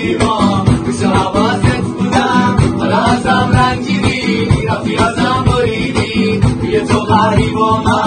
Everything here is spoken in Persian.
بودی ما گوش حواست بودم حالا ازم رنگیدی رفتی ازم بریدی توی تو غریب و